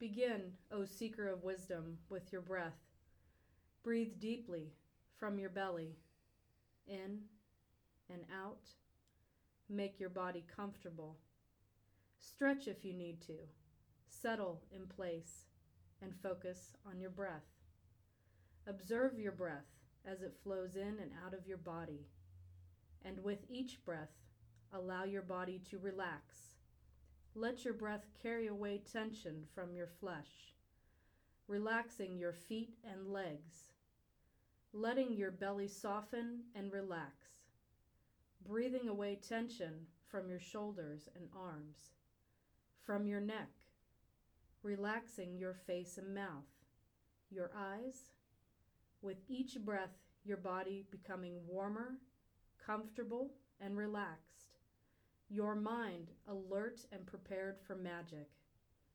Begin, O seeker of wisdom, with your breath. Breathe deeply from your belly, in and out. Make your body comfortable. Stretch if you need to. Settle in place and focus on your breath. Observe your breath as it flows in and out of your body. And with each breath, allow your body to relax. Let your breath carry away tension from your flesh, relaxing your feet and legs, letting your belly soften and relax, breathing away tension from your shoulders and arms, from your neck, relaxing your face and mouth, your eyes. With each breath, your body becoming warmer, comfortable, and relaxed. Your mind alert and prepared for magic.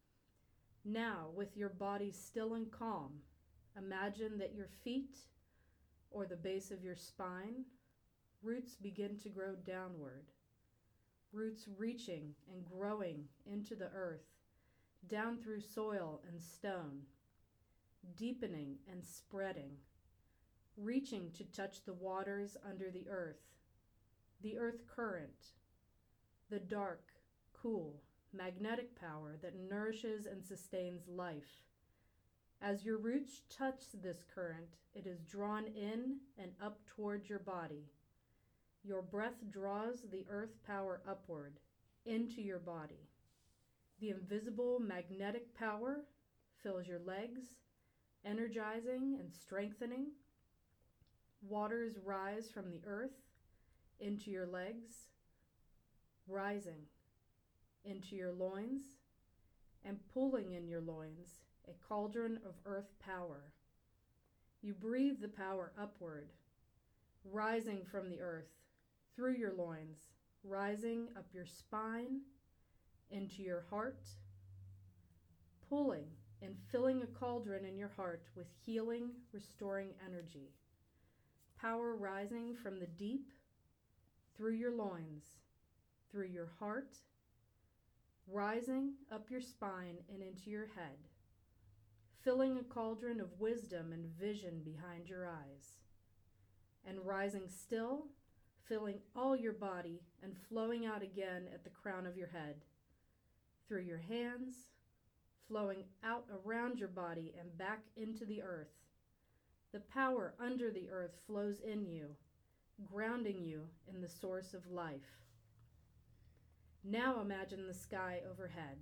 Now, with your body still and calm, imagine that your feet or the base of your spine, roots begin to grow downward. Roots reaching and growing into the earth, down through soil and stone, deepening and spreading, reaching to touch the waters under the earth current, the dark, cool, magnetic power that nourishes and sustains life. As your roots touch this current, it is drawn in and up towards your body. Your breath draws the earth power upward into your body. The invisible magnetic power fills your legs, energizing and strengthening. Waters rise from the earth into your legs, rising into your loins and pulling in your loins a cauldron of earth power. You breathe the power upward, rising from the earth through your loins, rising up your spine into your heart, pulling and filling a cauldron in your heart with healing, restoring energy. Power rising from the deep through your loins, through your heart, rising up your spine and into your head, filling a cauldron of wisdom and vision behind your eyes, and rising still, filling all your body and flowing out again at the crown of your head, through your hands, flowing out around your body and back into the earth. The power under the earth flows in you, grounding you in the source of life. Now imagine the sky overhead,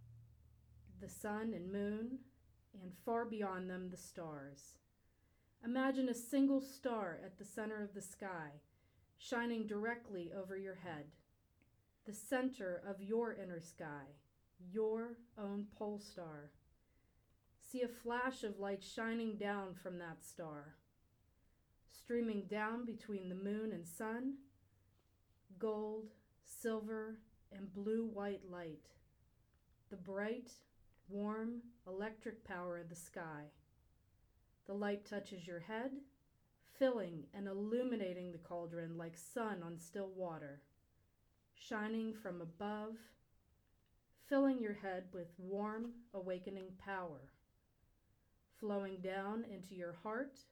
the sun and moon, and far beyond them the stars. Imagine a single star at the center of the sky, shining directly over your head, the center of your inner sky, your own pole star. See a flash of light shining down from that star, streaming down between the moon and sun, gold, silver, and blue-white light, the bright, warm, electric power of the sky. The light touches your head, filling and illuminating the cauldron like sun on still water, shining from above, filling your head with warm, awakening power, flowing down into your heart,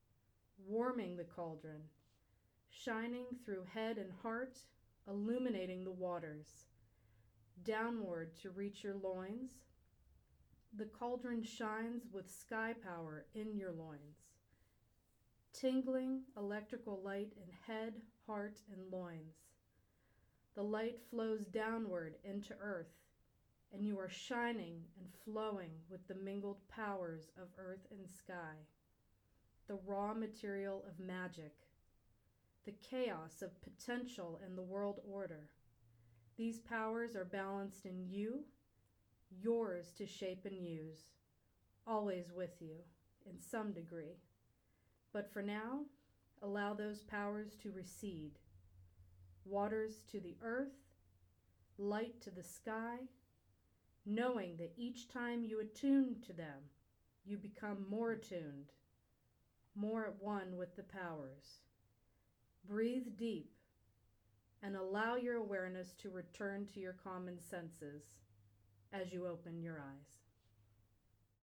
warming the cauldron, shining through head and heart, illuminating the waters, downward to reach your loins. The cauldron shines with sky power in your loins, tingling electrical light in head, heart, and loins. The light flows downward into earth, and you are shining and flowing with the mingled powers of earth and sky, the raw material of magic, the chaos of potential in the world order. These powers are balanced in you, yours to shape and use, always with you in some degree. But for now, allow those powers to recede. Waters to the earth, light to the sky, knowing that each time you attune to them, you become more attuned, more at one with the powers. Breathe deep and allow your awareness to return to your common senses as you open your eyes.